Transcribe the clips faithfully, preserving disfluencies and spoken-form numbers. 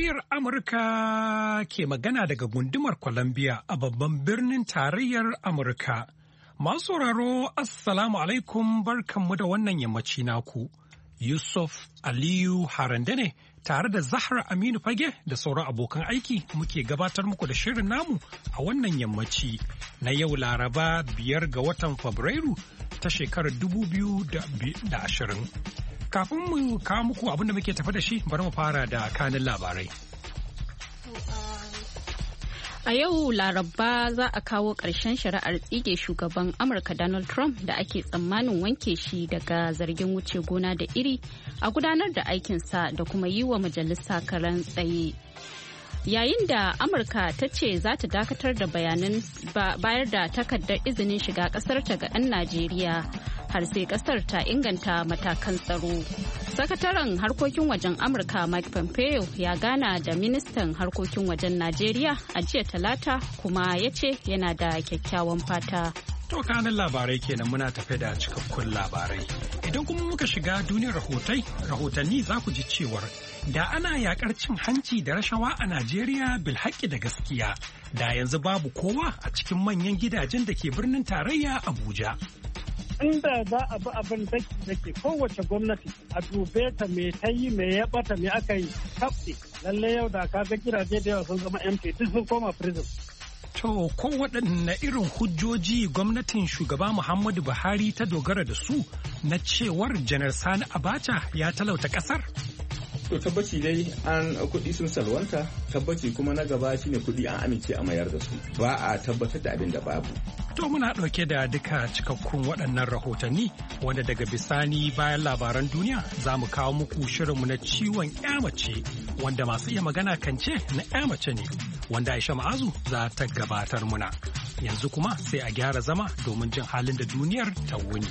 Muryar Amurka ke magana daga gundumar Columbia a babban birnin tarayyar Amurka. Masu sauraro, Assalamu alaikum, barkanmu da wannan yammaci naku. Yusuf Aliyu Harande ne tare da Zahra Aminu Fage da sauran abokan aiki muke gabatar muku da shirin namu a wannan yammaci na yau Laraba biyar ga watan Fabrairu ta shekarar dubu biyu da ashirin. Kafin mu kawo muku abin da muke tafi da shi, bari mu fara da kanin labarai. A yau Laraba za a kawo ƙarshen shari'ar tsige shugaban Amurka Donald Trump da ake tsammanin wanke shi daga zargin wuce gona da iri a gudanar da aikinsa da kuma yi wa majalisa karan tsaye. Yayin da Amurka ta ce za ta dakatar da bayanan bayar da takardar izinin shiga ƙasarta ga 'yan Najeriya har sai ƙasar ta inganta matakan tsaro. Sakataren harkokin wajen Amurka Mike Pompeo ya gana da ministan harkokin wajen Najeriya a jiya Talata kuma ya ce yana da kyakkyawan fata. To kanin labarai kenan muna tafe da cikakkun labarai. Idan kuma muka shiga duniyar rahotai, rahotanni za ku ji cewar da ana yakar cin hanci da rashawa a Najeriya bilhaƙi da gaskiya, da yanzu babu kowa a cikin manyan gidajen da ke birnin tarayya Abuja. Inda za a bi abin daki da ke kowace gwamnati a dube ta me ta yi me ya bata me aka yi kafse lalle yau da ka ga gidaje da yawa sun zama empty duk sun koma prison. To ko waɗanne irin hujjoji gwamnatin shugaba Muhammadu Buhari ta dogara da su na cewar Janar Sani Abacha ya talauta ƙasar? To tabbaci dai an kuɗi sun salwanta, tabbaci kuma na gaba shine kuɗi an amince a mayar da su, ba a tabbatar da abin da babu. To muna ɗauke da duka cikakkun waɗannan rahotanni wanda daga bisani bayan labaran duniya za mu kawo muku shirinmu na ciwon mace wanda masu iya magana kan ce na mace ne wanda Aisha Ma'azu za ta gabatar muna. Yanzu kuma sai a gyara zama domin jin halin da duniyar ta wuni.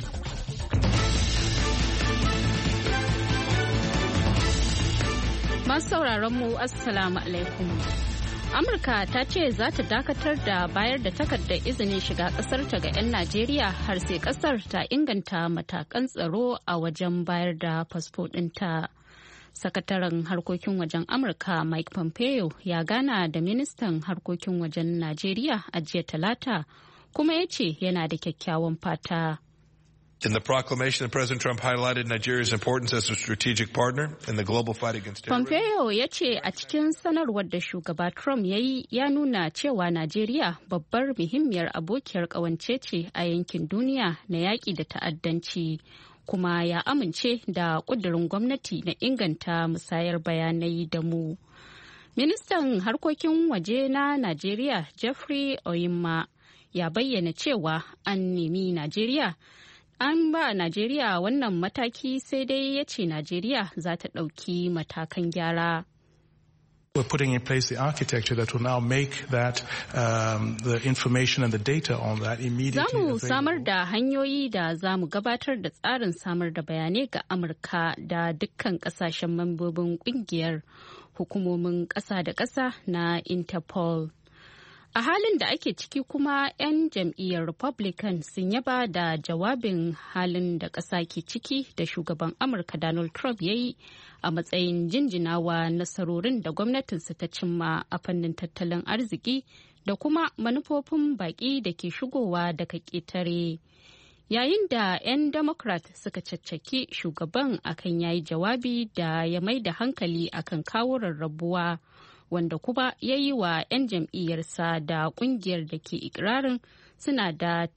Masu sauraron mu Assalamu alaikum. Amurka ta ce za ta dakatar da bayar da takardar izinin shiga kasar ta ga 'yan Najeriya har sai kasar ta inganta matakan tsaro a wajen bayar da fasfo ɗinta. Sakataren harkokin wajen Amurka Mike Pompeo ya gana da ministan harkokin wajen Najeriya a jiya Talata kuma ya ce yana da kyakkyawan fata. In the proclamation, President Trump highlighted Nigeria's importance as a strategic partner in the global fight against terrorism. Pompeo ya ce a cikin sanarwar da shugaba Trump ya yi ya nuna cewa Najeriya babbar muhimmiyar abokiyar ƙawance ce a yankin duniya na yaƙi da ta'addanci, kuma ya amince da ƙudurin gwamnati na inganta musayar bayanai da mu. Ministan harkokin waje na Najeriya Jeffrey Oyinma ya bayyana cewa an nemi Najeriya An ba Najeriya wannan mataki sai dai ya ce Najeriya za ta ɗauki matakan gyara. We're putting in place the architecture that will now make that um, the information and the data on that immediately available. Za mu samar da hanyoyi da za mu gabatar da tsarin samar da bayanai ga Amurka da dukkan ƙasashen mambobin ƙungiyar hukumomin ƙasa da ƙasa na Interpol. A halin da ake ciki kuma 'yan jam'iyyar Republican sun yaba da jawabin halin da ƙasa ke ciki da shugaban Amurka Donald Trump ya yi a matsayin jinjinawa nasarorin da gwamnatinsa ta cimma a fannin tattalin arziki da kuma manufofin baƙi da ke shigowa daga ƙetare. Yayin da 'yan Democrat suka caccaki shugaban akan yayi jawabi da ya mai da hankali akan kawo rarrabuwa. Wanda kuma ya yi wa 'yan jam'iyyarsa da kungiyar da ke ikirarin suna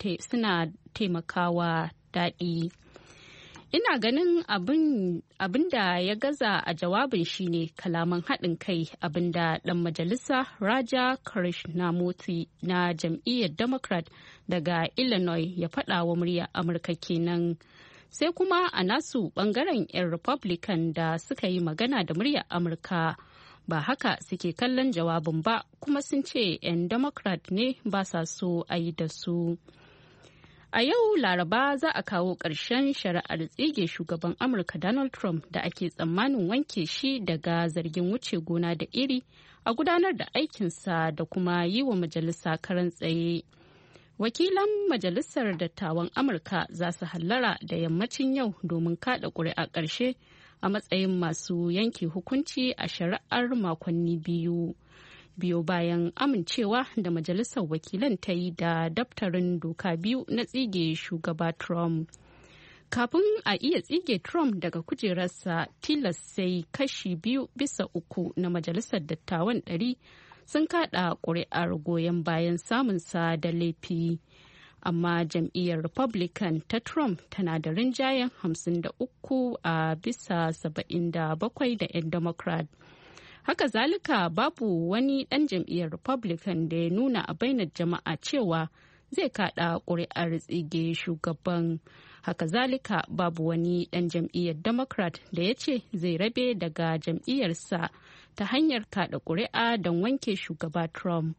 taimakawa daɗi. Ina ganin abin da ya gaza a jawabin shine kalaman haɗin kai abin da ɗan majalisa Raja Krishnamurthy na jam'iyyar Democrat daga Illinois ya faɗa wa muryar Amurka kenan. Sai kuma a nasu ɓangaren 'yan Republican da suka yi magana da muryar Amurka. Ba haka suke kallon jawabin ba kuma sun ce 'yan Democrat ne ba sa so a yi da su. A yau Laraba za a kawo ƙarshen shari'ar tsige shugaban Amurka Donald Trump da ake tsammanin wanke shi daga zargin wuce gona da iri a gudanar da aikinsa da kuma yi wa majalisa karan tsaye. Wakilan Majalisar Dattawan Amurka za su hallara da yammacin yau domin kaɗa ƙuri'a ƙarshe a matsayin masu yanke hukunci a shari'ar makonni biyu. Biyo bayan amincewa da majalisar wakilan ta yi da daftarin doka biyu na tsige shugaba Trump. Kafin a iya tsige Trump daga kujerarsa, tilas sai kashi biyu bisa uku na majalisar dattawan ɗari sun kaɗa ƙuri'ar goyon bayan samunsa da laifi. Amma jam'iyyar Republican ta Trump tana da rinjayen hamsin da uku a bisa saba'in da bakwai da 'yan Democrat. Haka zalika babu wani ɗan jam'iyyar Republican da ya nuna a bainar jama'a cewa zai kaɗa ƙuri'ar tsige shugaban. Haka zalika babu wani ɗan jam'iyyar Democrat da ya ce zai rabe daga jam'iyyarsa ta hanyar kaɗa ƙuri'a don wanke shugaba Trump.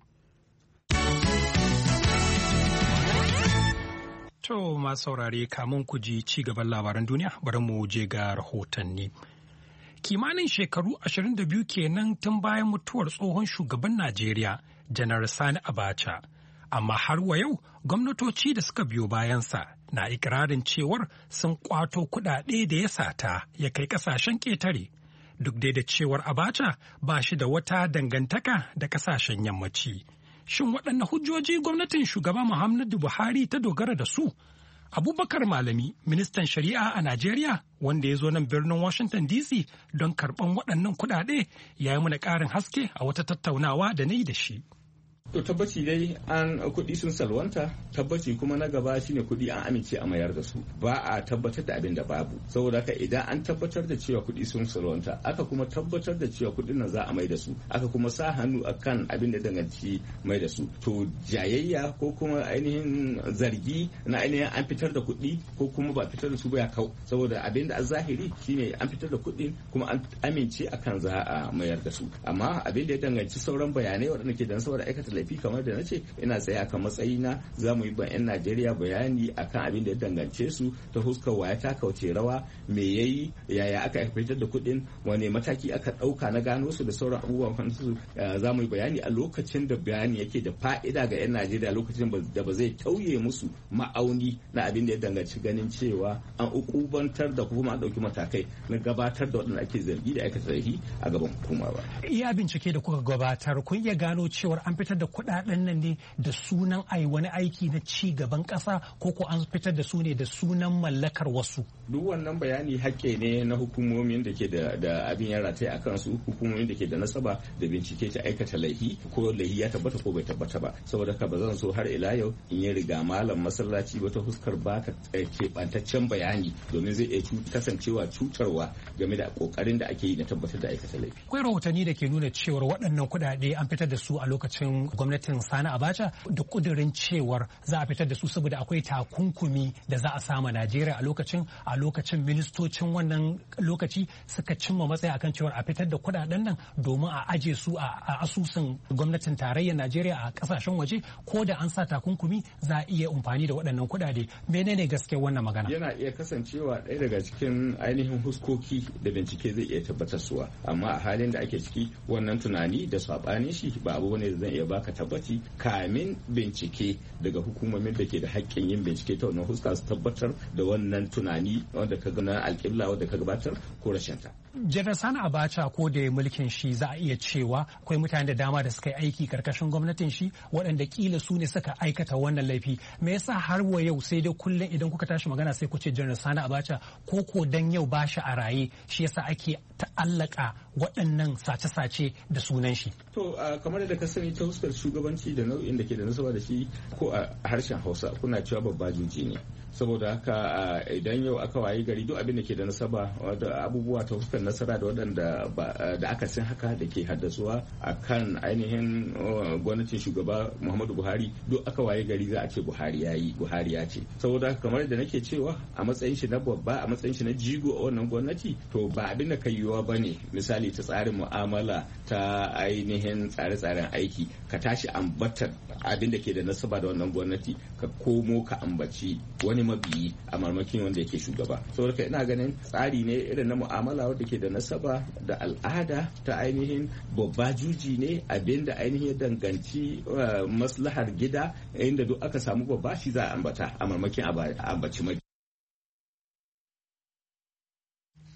To masu saurare kamun ku ji ci gaban labaran duniya bari mu je ga rahotanni. Kimanin shekaru ashirin da biyu kenan tun bayan mutuwar tsohon shugaban Najeriya, Janar Sani Abacha. Amma har wa yau gwamnatoci da suka biyo bayansa na ikirarin cewar sun kwato kuɗaɗe da ya sata ya kai ƙasashen ƙetare. Duk dai da cewar Abacha ba shi da wata dangantaka da ƙasashen yammaci. Shin waɗanne hujjoji gwamnatin shugaba Muhammadu Buhari ta dogara da su? Abubakar Malami, ministan shari'a a Najeriya, wanda ya zo nan birnin Washington D C don karɓan waɗannan kuɗaɗe, ya yi mana ƙarin haske a wata tattaunawa da na yi da shi. To tabbaci dai an kuɗi sun salwanta, tabbaci kuma na gaba shine kuɗi an amince a mayar da su. Ba a tabbatar da abin da babu. Saboda haka idan an tabbatar da cewa kuɗi sun salwanta, aka kuma tabbatar da cewa kuɗin nan za a mai da su, aka kuma sa hannu akan abin da danganci mai da su. To jayayya ko kuma ainihin zargi na ainihin an fitar da kuɗi ko kuma ba fitar da su ba ya kau. Saboda abin da a zahiri shine an fitar da kuɗi kuma an amince akan za a mayar da su. Amma abin da ya danganci sauran bayanai waɗanda ke da saboda aikata laifi kamar da na ce ina tsaye akan matsayina za mu yi ba 'yan Najeriya bayani akan abin da ya dangance su ta huskar waya ta kauce rawa me yayi yaya aka fitar da kuɗin wane mataki aka ɗauka na gano su da sauran abubuwan su za mu yi bayani a lokacin da bayani yake da fa'ida ga 'yan Najeriya lokacin da ba zai tauye musu ma'auni na abin da ya danganci ganin cewa an ukubantar da kuma an ɗauki matakai na gabatar da waɗanda ake zargi da aikata laifi a gaban hukuma ba. Iya bincike da kuka gabatar kun iya gano cewar an fitar da kudaden nan ne da sunan ai wani aiki na ci gaban kasa ko ko an fitar da su ne da sunan mallakar wasu. Duk wannan bayani hakke ne na hukumomin da ke da, da abin ya rataya a kansu, hukumomin da ke da nasaba da bincike ta aikata laifi ko laifi ya tabbata ko bai tabbata ba. Saboda haka ba zan so har ila yau in yi riga malam masallaci ba ta huskar baka keɓantaccen bayani domin zai iya kasancewa cutarwa game da kokarin da ake yi na tabbatar da aikata laifi. Akwai rahotanni da ke nuna cewar waɗannan kuɗaɗe an fitar da su a lokacin gwamnatin Sani Abacha da kudirin cewar za a fitar da su saboda akwai takunkumi da za a sama Najeriya a lokacin a lokacin ministocin wannan lokaci suka cimma matsaya akan cewar a fitar da kudaden nan domin a aje su a asusun gwamnatin tarayyar Najeriya a kasashen waje ko da an sa takunkumi za a iya amfani da waɗannan kudade. Menene gaskiyar wannan magana? Yana iya kasancewa ɗaya daga cikin ainihin huskoki da bincike zai iya tabbatarsuwa, amma a halin da ake ciki wannan tunani da saɓanin shi ba abu ne da zan iya baka tabbaci kamin bincike daga hukumomin da ke da haƙƙin yin bincike ta wannan huska su tabbatar da wannan tunani wanda ka gana alƙibla wanda ka gabatar ko rashin ta. Janar Sani Abacha ko da mulkin shi za a iya cewa akwai mutane da dama da suka yi aiki karkashin gwamnatin shi waɗanda kila su ne suka aikata wannan laifi. Me yasa har wa yau sai dai kullum idan kuka tashi magana sai ku ce Janar Sani Abacha ko ko dan yau ba shi a raye shi yasa ake ta'allaka waɗannan sace-sace da sunan shi. To kamar da ka sani ta huskar shugabanci da nau'in da ke da nasaba da shi ko a harshen Hausa kuna cewa babba juji ne. Saboda haka idan yau aka wayi gari duk abin da ke da nasaba da abubuwa ta huskar nasara da waɗanda da aka san haka da ke haddasuwa a kan ainihin gwamnatin shugaba Muhammadu Buhari duk aka wayi gari za a ce Buhari ya yi Buhari ya ce. Saboda haka kamar da nake cewa a matsayin shi na babba a matsayin shi na jigo a wannan gwamnati to ba abin da ka yiwuwa ba ne misali ta tsarin mu'amala ta ainihin tsare-tsaren aiki ka tashi ambatar abin da ke da nasaba da wannan gwamnati ka komo ka ambaci wani mabiyi a marmakin wanda yake shugaba. Saboda ka ina ganin tsari ne irin na mu'amala wanda ke da nasaba da al'ada ta ainihin babba juji ne abin da ainihin ya danganci maslahar gida inda duk aka samu babba shi za a ambata a marmakin ambaci mabiyi.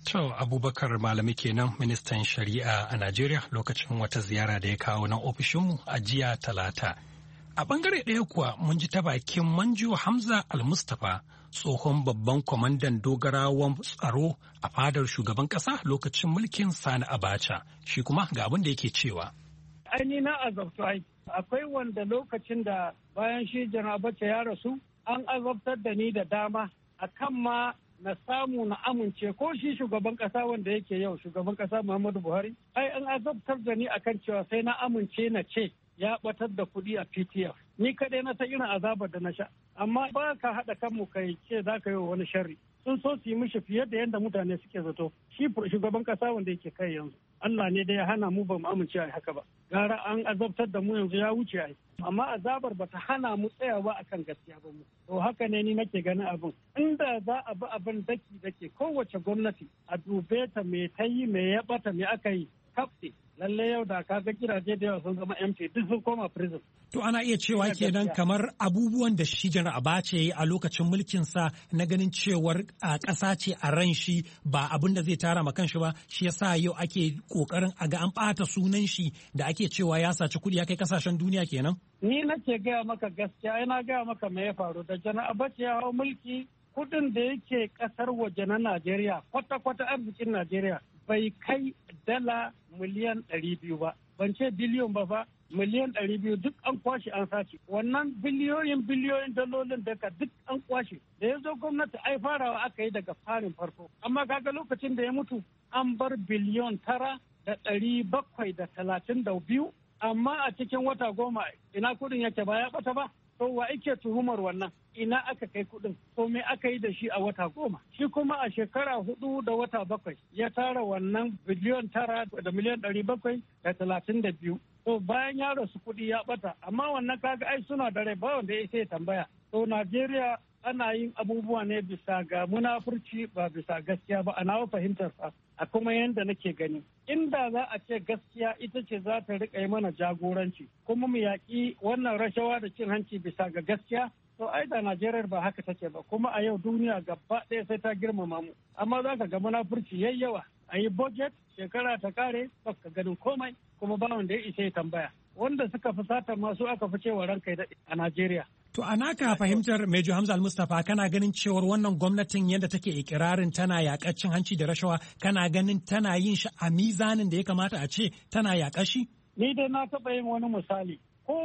To Abubakar Malami kenan ministan shari'a a Najeriya lokacin wata ziyara da ya kawo nan ofishinmu a jiya talata. A bangare ɗaya kuwa mun ji ta bakin Manjo Hamza Al-Mustapha tsohon babban kwamandan dogarawan tsaro a fadar shugaban ƙasa lokacin mulkin Sani Abacha. Shi kuma ga abin da yake cewa. Aini na azabtu ai. Akwai wanda lokacin da bayan shi Janar Abacha ya rasu an azabtar da ni da dama akan ma na samu na amince ko shi shugaban kasa wanda yake yau shugaban kasa Muhammadu Buhari ai an azabtar da ni akan cewa sai na amince na ce ya batar da kuɗi a P T F ni kadai na san irin azabar da na sha amma ba ka haɗa kanmu kai ce za ka yi wa wani sharri sun so su yi mishi fiye da yadda mutane suke zato shi shugaban kasa wanda yake kai yanzu Allah ne da ya hana mu ba mu amince a haka ba gara an azabtar da mu yanzu ya wuce ai amma azabar ba ta hana mu tsayawa akan gaskiya ba mu to haka ne ni nake ganin abin inda za a bi abin daki dake kowace gwamnati a dube ta me ta yi me ya bata me aka yi kafte lalle yau da kaga gidaje da yawa sun zama empty duk sun koma prison. To ana iya cewa kenan kamar abubuwan da shi Janar Abacha ya yi a lokacin mulkinsa na ganin cewar a ƙasa ce a ran shi ba abin da zai tara ma kanshi ba shi yasa yau ake kokarin a ga an ɓata sunan shi da ake cewa ya saci kuɗi ya kai kasashen duniya kenan. Ni nake gaya maka gaskiya ina gaya maka me ya faru da Janar Abacha ya hau mulki kuɗin da yake ƙasar waje na Najeriya kwata-kwata arzikin Najeriya bai kai dala miliyan ɗari biyu ba ban ce biliyon ba fa miliyan ɗari biyu duk an kwashe an sace wannan biliyoyin biliyoyin dalolin daga duk an kwashe da ya zo gwamnati ai farawa aka yi daga farin farko amma kaga lokacin da ya mutu an bar biliyon tara da ɗari bakwai da talatin da biyu amma a cikin wata goma ina kudin yake ba ya bata ba to wa ake tuhumar wannan ina aka kai kudin to me aka yi da shi a wata goma shi kuma a shekara hudu da wata bakwai ya tara wannan biliyon tara da miliyan ɗari bakwai da talatin da biyu to bayan ya rasu kudi ya bata amma wannan kaga ai suna da rai ba wanda ya sai tambaya to Najeriya ana yin abubuwa ne bisa ga munafurci ba bisa gaskiya ba a nawa fahimtar sa a kuma yanda nake gani inda za a ce gaskiya ita ce za ta rika yi mana jagoranci kuma mu yaƙi wannan rashawa da cin hanci bisa ga gaskiya to ai da Najeriya ba haka take ba kuma a yau duniya gaba ɗaya sai ta girmama mu amma za ka ga munafurci yayi yawa a yi budget shekara ta kare ba ka ganin komai kuma ba wanda ya isa ya tambaya wanda suka fi sata masu aka fi cewa ranka a Najeriya. To a naka fahimtar Major Hamza Al-Mustapha kana ganin cewar wannan gwamnatin yadda take ikirarin tana yaƙar cin hanci da rashawa kana ganin tana yin shi a mizanin da ya kamata a ce tana yaƙar shi? Ni dai na taɓa yin wani misali.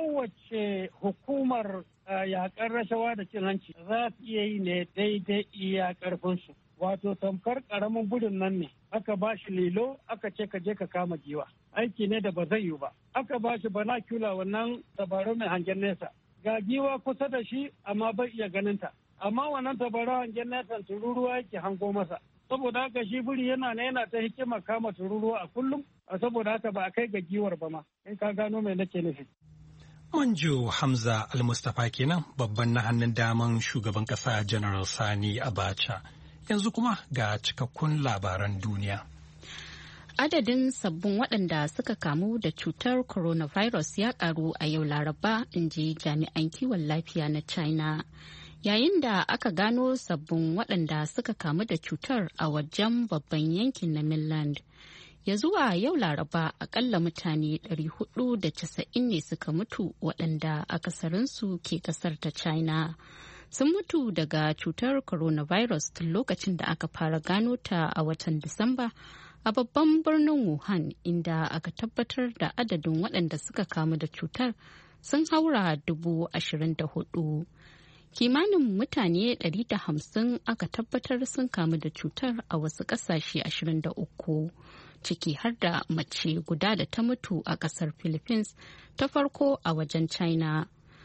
Kowace hukumar yaƙar rashawa da cin hanci za ta iya yi ne daidai iya ƙarfinsu. Wato tamkar ƙaramin gudun nan ne aka ba shi lilo aka ce ka je ka kama giwa. Aiki ne da ba zai yiwu ba. Aka ba shi banakula wannan tabarau mai hangen nesa. Ga giwa kusa da shi amma bai iya ganinta amma wannan tabarau hangen nesa tururuwa yake hango masa saboda haka shi buri yana ne yana ta hikima kama tururuwa a kullum a saboda haka ba a kai ga giwar ba ma in ka gano mai nake nufi. Manjo Hamza Al-Mustapha kenan babban na hannun daman shugaban kasa General Sani Abacha yanzu kuma ga cikakkun labaran duniya. Adadin sabbin waɗanda suka kamu da cutar coronavirus ya ƙaru a yau Laraba, in ji jami'an kiwon lafiya na China. Yayin da aka gano sabbin waɗanda suka kamu da cutar a wajen babban yankin na Mainland. Ya zuwa yau Laraba, akalla mutane ɗari hudu da casa'in ne suka mutu waɗanda akasarinsu ke ƙasar ta China. Sun mutu daga cutar coronavirus tun lokacin da aka fara gano ta a watan Disamba. A babban birnin Wuhan inda aka tabbatar da adadin waɗanda suka kamu da cutar sun haura dubu ashirin da hudu. Kimanin mutane ɗari da hamsin aka tabbatar sun kamu da cutar a wasu ƙasashe ashirin da uku, ciki har da mace guda da ta mutu a ƙasar Philippines ta farko a wajen China.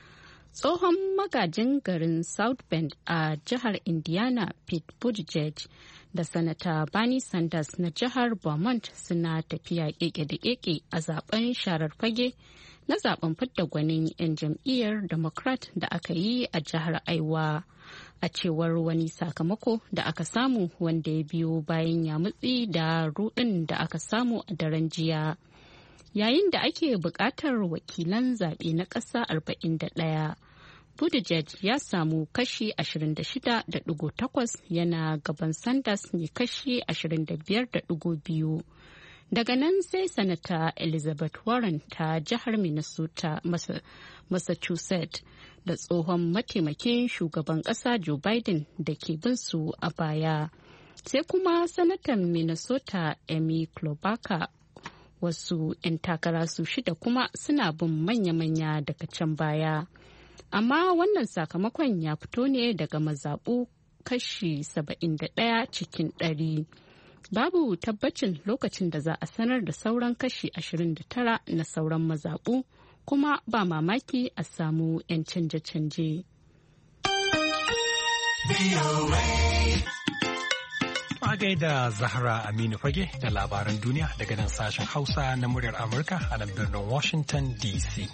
Tsohon magajin garin South Bend a jihar Indiana, Pete Buttigieg, da Sanata Bernie Sanders na jihar Vermont suna tafiya keke da keke a zaben sharar fage na zaben fidda gwanin 'yan jam'iyyar Democrat da aka yi a jihar Iowa. A cewar wani sakamako da aka samu wanda ya biyo bayan yamutsi da rudin da aka samu a daren jiya. Yayin da ake buƙatar wakilan zaɓe na ƙasa arba'in da ɗaya. Buttigieg ya samu kashi ashirin da shida da ɗigo takwas yana gaban Sanders mai kashi ashirin da biyar da ɗigo biyu. Daga nan sai Sanata Elizabeth Warren ta jihar Minnesota, Massachusetts da tsohon mataimakin shugaban ƙasa Joe Biden da ke bin su a baya. Sai kuma Sanatan Minnesota Amy Klobuchar. Wasu 'yan takara su shida kuma suna bin manya-manya daga can baya. Amma wannan sakamakon ya fito ne daga mazaɓu kashi saba'in da ɗaya cikin ɗari. Babu tabbacin lokacin da za a sanar da sauran kashi ashirin da tara na sauran mazaɓu, kuma ba mamaki a samu 'yan canje-canje. A gaida Zahra Aminu Fage da labaran duniya daga nan sashen Hausa na muryar Amurka a nan birnin Washington D C.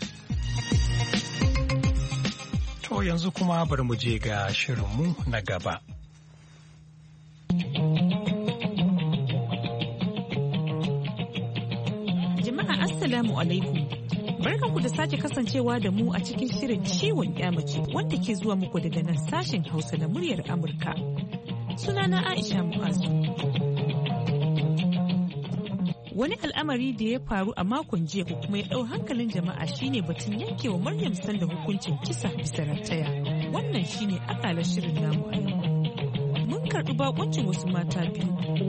To yanzu kuma bari mu je ga shirinmu na gaba. Jama'a Assalamu alaikum. Barkanku da sake kasancewa da mu a cikin shirin ciwon mace wanda ke zuwa muku daga nan sashen Hausa na muryar Amurka. Sunana Aisha Mu'azu. Wani al'amari da ya faru a makon jiya ko kuma ya ɗau hankalin jama'a shine batun yankewa Maryam Sanda hukuncin kisa bisa rataya. Wannan shine akalar shirin namu a yau. Mun karɓi bakuncin wasu mata biyu.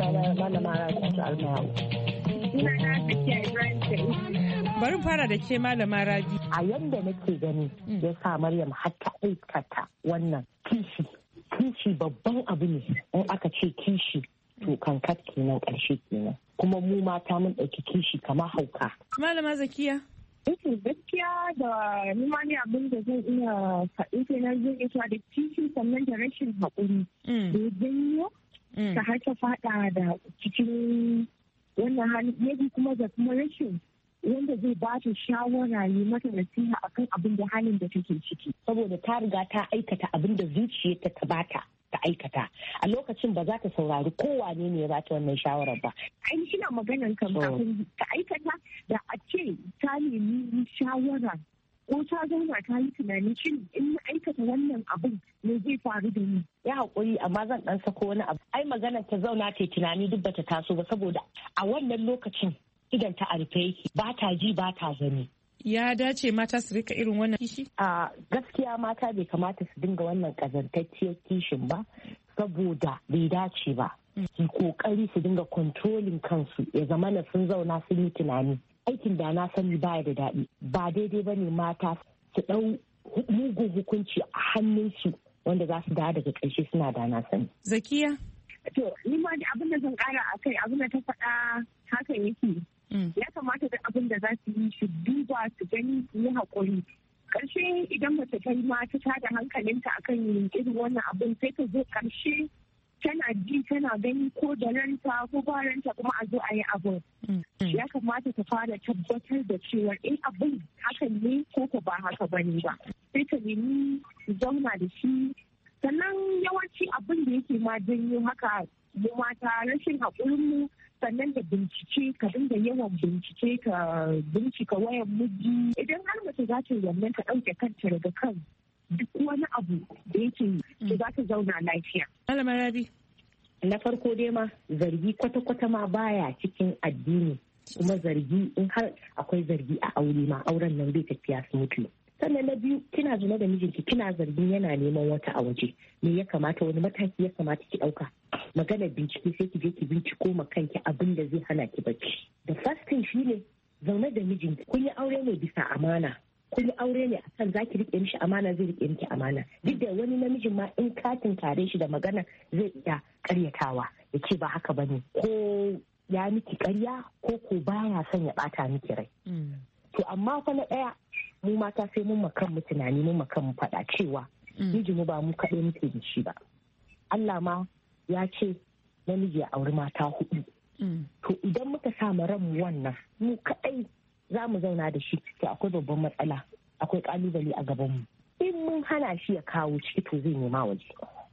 Bari fara da ke Malama Rabi. A yanda nake gani ya sa Maryam har ta aikata wannan kishi. Kishi babban abu ne in aka ce kishi to kankat kenan ƙarshe kenan kuma mu mata mun ɗauki kishi kamar hauka. Malama Zakiya. Gaskiya da nima ne abin da zan iya faɗi kenan zan iya da kishi sannan da rashin haƙuri da ya janyo ta har ta faɗa da cikin wannan hali yaji kuma da kuma rashin wanda zai ba ta shawara yi mata nasiha akan abin da halin da take ciki saboda ta riga ta aikata abin da zuciyarta ta bata ta aikata a lokacin ba za ta saurari kowane ne ya bata wannan shawarar ba. Ai ina maganan kan kafin ta aikata da a ce ta nemi shawara ko ta zauna ta yi tunani shin in na aikata wannan abin ne zai faru da ni. Ya haƙuri amma zan ɗan sako wani abu. Ai maganar ta zauna ta yi tunani duk bata taso ba saboda a wannan lokacin idan ta arfe yake ba ta ji ba ta gani. Ya dace mata su rika irin wannan kishi? A gaskiya mata bai kamata su dinga wannan kazantacciyar kishin ba saboda bai dace ba. Su kokari su dinga controlling kansu ya zama na sun zauna sun yi tunani. Aikin da na sani baya da daɗi. Ba daidai ba ne mata su ɗau mugun hukunci a hannunsu wanda za su dawo daga ƙarshe suna da na sani. Zakiya? To, ni ma da abin da zan ƙara a kai abin da ta faɗa haka yake. Ya kamata da abin da za su yi su duba su gani su yi haƙuri. Ƙarshe idan mace ta yi ma ta tada hankalinta akan irin wannan abin sai ta zo ƙarshe tana ji tana gani ko da ranta ko ba ranta kuma a zo a yi abin. Ya kamata ta fara tabbatar da cewa in abin hakan ne ko ko ba haka ba ne ba. Sai ta nemi su zauna da shi. Sannan yawanci abin da yake ma janyo haka mu mata rashin haƙurinmu sannan da bincike ka dinga yawan bincike ka bincika wayan miji idan har mace za ta wannan ta ɗauke kanta daga kan duk wani abu da yake yi za ta zauna lafiya. Malama Rabi. Na farko dai ma zargi kwata-kwata ma baya cikin addini kuma zargi in har akwai zargi a aure ma auren nan bai tafiya smoothly. Sannan na biyu kina zuna da mijinki kina zargin yana neman wata a waje me ya kamata wani mataki ya kamata ki ɗauka. Maganar bincike sai ki je ki binciko ma kanki abin da zai hana ki bacci. Da fasting shi ne zaune da mijinki kun yi aure ne bisa amana. Kun yi aure ne akan za ki rike mishi amana zai rike miki amana. Duk da wani namijin ma in katin kare shi da magana zai iya karyatawa ya ce ba haka bane ko ya miki karya ko ko baya son ya bata miki rai. To amma fa na ɗaya mu mata sai mun makan mu tunani mun makan mu faɗa cewa mijinmu ba mu kaɗai muke da shi ba. Allah ma ya ce namiji ya auri mata hudu. To idan muka samu ranmu wannan mu kaɗai za mu zauna da shi to akwai babban matsala akwai kalubale a gabanmu. In mun hana shi ya kawo ciki to zai nema waje.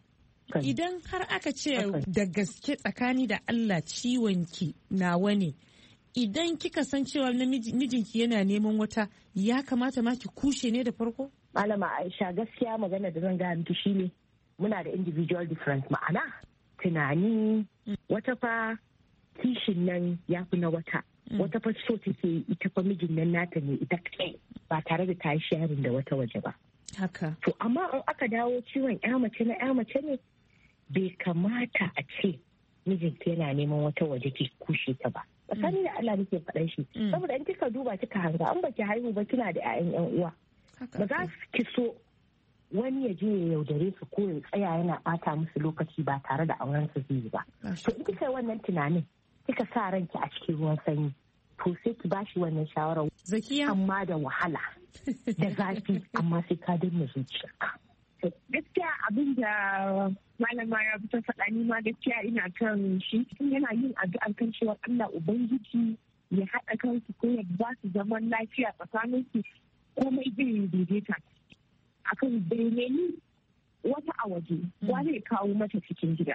Idan har aka ce da gaske tsakani da Allah ciwonki nawa ne idan kika san cewa mijinki yana neman wata ya kamata ma ki kushe ne da farko? Malama Aisha, gaskiya magana da zan gaya miki shine muna da individual difference, ma'ana tunani wata fa kishin nan ya fi na wata. Wata fa so take ita fa mijin nan nata ne ita kai ba tare da ta yi sharing da wata waje ba. Haka. To amma in aka dawo ciwon ya mace na ya mace ne bai kamata a ce mijinta yana neman wata waje ke kushe ta ba. Tsakanin da Allah nake faɗan shi. Saboda in kika duba kika hanga an baki haihu ba kina da 'ya'yan 'yan uwa. Ba za ki so wani ya je ya yaudare su ko ya tsaya yana ɓata musu lokaci ba tare da auren su zai ba. To in kika yi wannan tunanin kika sa ranki a cikin ruwan sanyi to sai ki bashi wannan shawarar. Zakiya. Amma da wahala da zafi amma sai ka danna zuciyarka. Gaskiya abin da malama ya ta faɗa ni ma gaskiya ina kan shi yana yin addu'ar kan cewa Allah Ubangiji ya haɗa kansu ko ya ba su zaman lafiya tsakanin su komai zai daidaita akan bayanai wata a waje wa zai kawo mata cikin gida.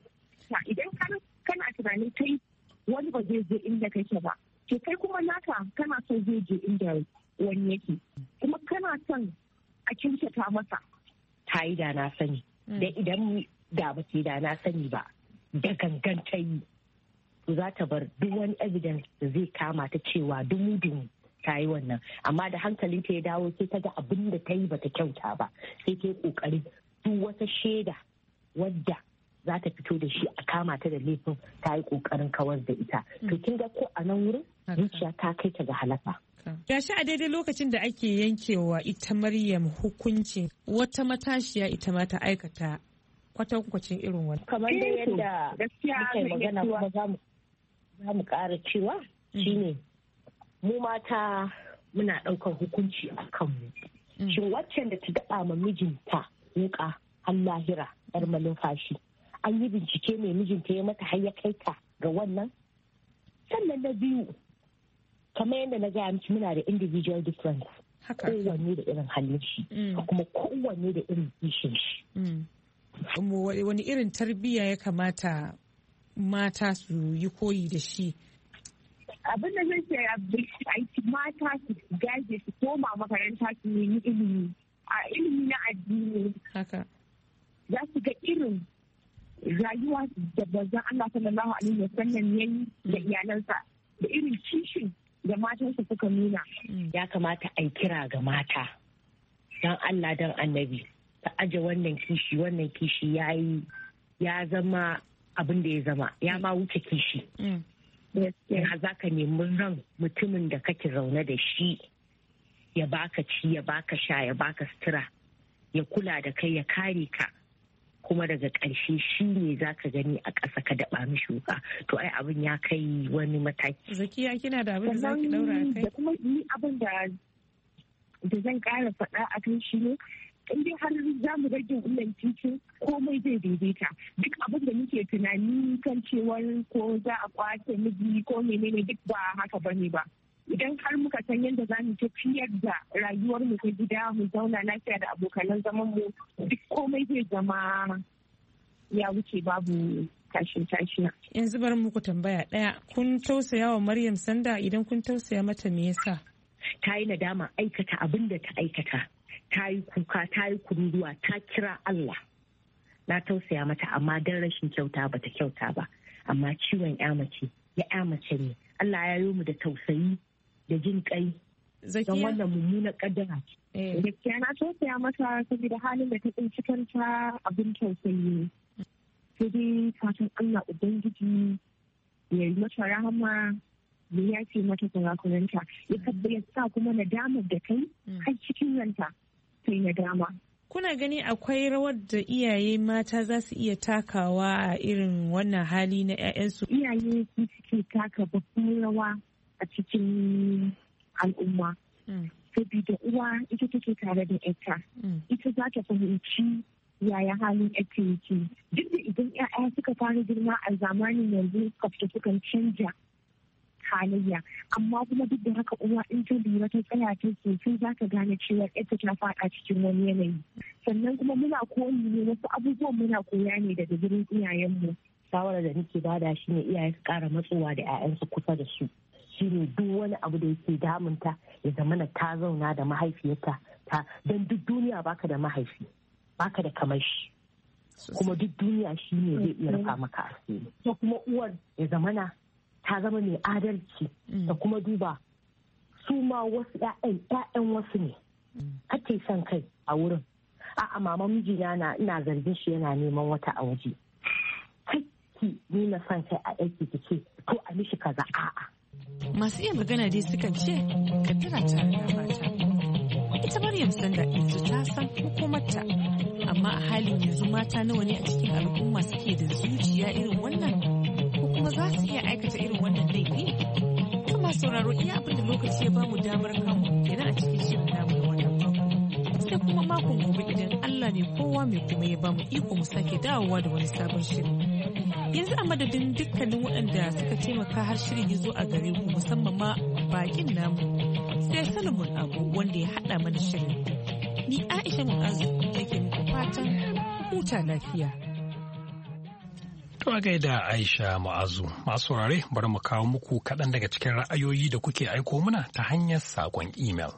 Idan kana tunanin kai wani ba zai je inda kake ba to kai kuma naka kana so zai je inda wani yake kuma kana son a kyautata masa. Ta yi da na sani da idan da ba ce da na sani ba da gangan ta yi za ta bar duk wani evidence da zai kama ta cewa dumu-dumu ta yi wannan amma da hankalin ta ya dawo sai ta ga abin da ta yi bata kyauta ba sai ta yi kokari duk wata shaida wadda za ta fito da shi a kama ta da laifin ta yi kokarin kawar da ita to kin ga ko a nan wurin zuciya ta kai ta ga halaka. Gashi a daidai lokacin da ake yankewa ita Maryam hukunci wata matashiya ita ma ta aikata kwatankwacin irin wani. Kamar da yadda muke magana kuma za mu ƙara cewa shine mu mata muna ɗaukar hukunci a kanmu. Shin waccan da ta daɓa ma mijinta wuƙa har lahira yar malumfashi an yi bincike mai mijinta ya mata har ya kai ta ga wannan? Sannan na biyu kamar yadda na gaya miki muna da individual difference kowanne da irin halin shi kuma kowanne da irin kishin shi. Wani irin tarbiyya ya kamata mata su yi koyi da shi? Abin da zai ce aiki mata su gaje su koma makaranta su nemi ilimi a ilimi na addini. Za su ga irin rayuwa da bazan Allah sallallahu alaihi wasallam yayi da iyalansa da irin kishin da matansa suka nuna. Ya kamata a yi kira ga mata don Allah don annabi ta aje wannan kishi wannan kishi ya yi ya zama abin da ya zama ya ma wuce kishi. Ya za ka nemi ran mutumin da kake zaune da shi ya baka ci ya baka sha ya baka sutura ya kula da kai ya kare ka kuma daga ƙarshe shi ne za ka gani a ƙasa ka daɓa mishi wuka to ai abin ya kai wani mataki. Zakiya kina da abin da za ki ɗaura a kai? Da kuma ni abin da zan ƙara faɗa a kan shi ne in dai har za mu rage wannan titin komai zai daidaita duk abin da muke tunani kan cewar ko za a kwace miji ko menene duk ba haka bane ba. Idan har muka san yadda za mu tafiyar da rayuwar mu ta gida mu zauna lafiya da abokanan zaman mu duk komai zai zama ya wuce babu tashin tashina. Yanzu bari muku tambaya ɗaya kun tausaya wa Maryam Sanda idan kun tausaya mata me yasa? Ta yi nadama aikata abin da ta aikata ta yi kuka ta yi kururuwa ta kira Allah na tausaya mata amma dan rashin kyauta bata kyauta ba amma ciwon ya mace ya ya mace ne Allah ya yi mu da tausayi da jin kai don wannan mummunar kaddara ce. Gaskiya na tausaya mata saboda halin da ta tsinci kanta abin tausayi ne. Sai dai fatan Allah Ubangiji ya yi mata rahama ya yace mata kurakuranta ya tabbata sa kuma nadamar da kai har cikin ranta sai nadama. Kuna gani akwai rawar da iyaye mata za su iya takawa a irin wannan hali na 'ya'yansu? Iyaye su suke taka babban rawa a cikin al'umma. Saboda uwa ita take tare da ƴarta. Ita za ta fahimci yaya halin ƴarta yake. Duk da idan 'ya'ya suka fara girma a zamanin yanzu suka sukan canja halayya amma kuma duk da haka uwa in ta lura ta tsaya ta sosai za ka gane cewa ita ta faɗa cikin wani yanayi sannan kuma muna koyi ne wasu abubuwan muna koya ne daga gurin iyayenmu. Shawarar da nake bada shi ne iyaye su ƙara matsowa da 'ya'yansu kusa da su shine duk wani abu da yake damunta ya zamana ta zauna da mahaifiyarta ta don duk duniya baka da mahaifi baka da kamar shi kuma duk duniya shi ne zai iya rufa maka asiri to kuma uwar ya zamana ta zama mai adalci da kuma duba su ma wasu ƴaƴan ƴaƴan wasu ne kake son kai a wurin a'a mama mijina na ina zargin shi yana neman wata a waje kai ki nuna son kai a aiki kike to a mishi kaza a'a masu iya magana dai sukan ce ka tira tare da mata ita Maryam Sanda yanzu ta san hukumarta amma a halin yanzu mata nawa ne a cikin al'umma suke da zuciya irin wannan ko kuma za su iya aikata irin wannan laifi kuma sauraro iya abin da lokaci ya bamu damar kanmu kenan a cikin shirin namu na wannan mako sai kuma makon gobe idan Allah ne kowa mai kuma ya bamu iko mu sake dawowa da wani sabon shirin yanzu a madadin dukkanin waɗanda suka taimaka har shirin ya zo a gare ku musamman ma bakin namu sai Solomon Abu wanda ya haɗa mana shirin ni Aisha Mu'azu nake muku fatan huta lafiya. To a gaida Aisha Mu'azu masu saurare bari mu kawo muku kaɗan daga cikin ra'ayoyi da kuke aiko muna ta hanyar saƙon imel.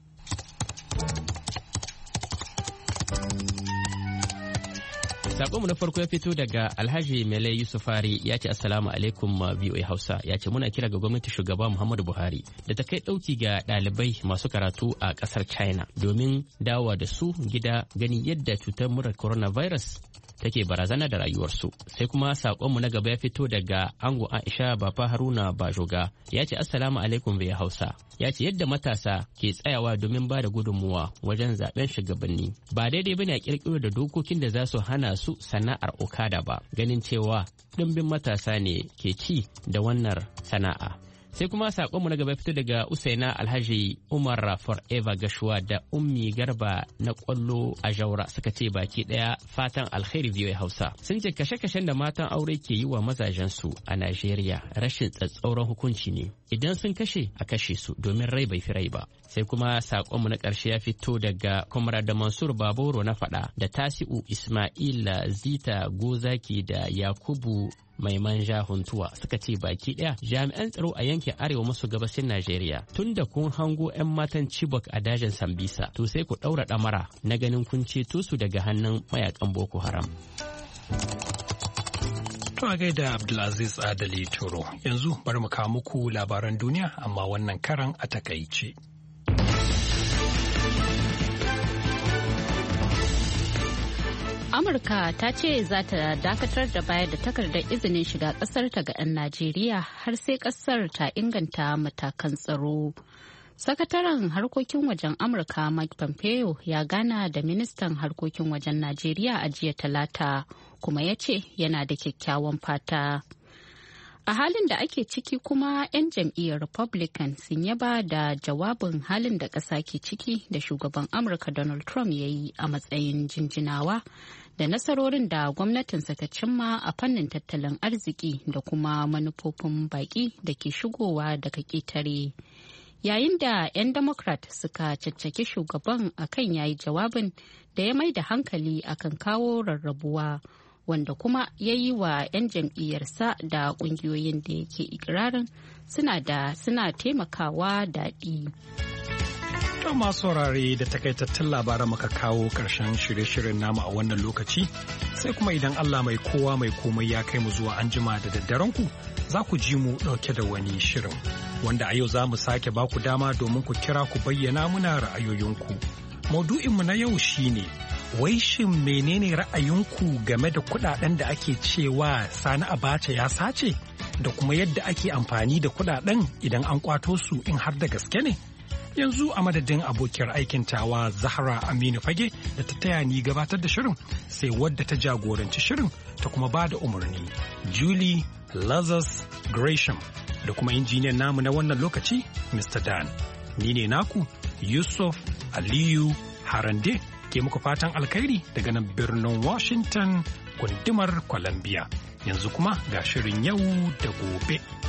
Sakonmu na farko ya fito daga Alhaji Mele Yusufari ya ce Assalamu alaikum V O A Hausa ya ce muna kira ga gwamnati shugaba Muhammadu Buhari da ta kai ɗauki ga ɗalibai masu karatu a ƙasar China domin dawowa da su gida gani yadda cutar murar coronavirus take barazana da rayuwarsu. Sai kuma sakonmu na gaba ya fito daga ango Aisha Baba Haruna Bajoga ya ce Assalamu alaikum V O A Hausa ya ce yadda matasa ke tsayawa domin ba da gudunmuwa wajen zaben shugabanni ba daidai bane a kirkiro da dokokin da za su hana su sana'ar okada ba ganin cewa dimbin matasa ne ke ci da wannan sana'a. Sai kuma sakonmu na gaba fito daga Usaina Alhaji Umar Forever Gashuwa da Ummi Garba na kwallo a Jaura suka ce baki daya fatan alkhairi V O A Hausa. Sun ce kashe-kashen da matan aure ke yi wa mazajensu a Najeriya rashin tsatsauran hukunci ne. Idan sun kashe a kashe su domin rai bai fi rai ba. Sai kuma sakonmu na ƙarshe ya fito daga Comrade Mansur Baboro na faɗa da Tasi'u Ismaila Zita Gozaki da Yakubu mai manja huntuwa suka ce baki daya jami'an tsaro a yankin arewa maso gabashin Najeriya tun da kun hango 'yan matan Chibok a dajin Sambisa to sai ku daura damara na ganin kun ceto su daga hannun mayakan Boko Haram. To a gaida Abdulaziz Adali Toro yanzu bari mu kawo muku labaran duniya amma wannan karan a takaice. Amurka ta ce za ta dakatar da bayar da takardar izinin shiga ƙasar ta ga 'yan Najeriya har sai ƙasar ta inganta matakan tsaro. Sakataren harkokin wajen Amurka Mike Pompeo ya gana da ministan harkokin wajen Najeriya a jiya Talata kuma ya ce yana da kyakkyawan fata. A halin da ake ciki kuma 'yan jam'iyyar Republican sun yaba da jawabin halin da ƙasa ke ciki da shugaban Amurka Donald Trump ya yi a matsayin jinjinawa da nasarorin da gwamnatinsa ta cimma a fannin tattalin arziki da kuma manufofin baƙi da ke shigowa daga ƙetare. Yayin da 'yan Democrat suka caccaki shugaban akan yayi jawabin da ya mai da hankali akan kawo rarrabuwa. Wanda kuma ya yi wa 'yan jam'iyyarsa da ƙungiyoyin da yake ikirarin suna da suna taimakawa daɗi. To masu saurare da takaitattun labaran muka kawo ƙarshen shirye-shiryen namu a wannan lokaci sai kuma idan Allah mai kowa mai komai ya kai mu zuwa anjima da daddaren ku za ku ji mu ɗauke da wani shirin wanda a yau za mu sake ba ku dama domin ku kira ku bayyana muna ra'ayoyinku. Maudu'inmu na yau shine wai shin menene ra'ayinku game da kudaden da ake cewa Sani Abacha ya sace da kuma yadda ake amfani da kudaden idan an kwato su in har da gaske ne? Yanzu a madadin abokiyar aikin tawa Zahra Aminu Fage da ta taya ni gabatar da shirin sai wadda ta jagoranci shirin ta kuma ba da umarni Julie Lazarus Gresham da kuma injiniyan namu na wannan lokaci Mister Dan. Ni ne naku Yusuf Aliyu Harande ke muku fatan alkhairi daga nan birnin Washington gundumar Columbia. Yanzu kuma ga shirin yau da gobe.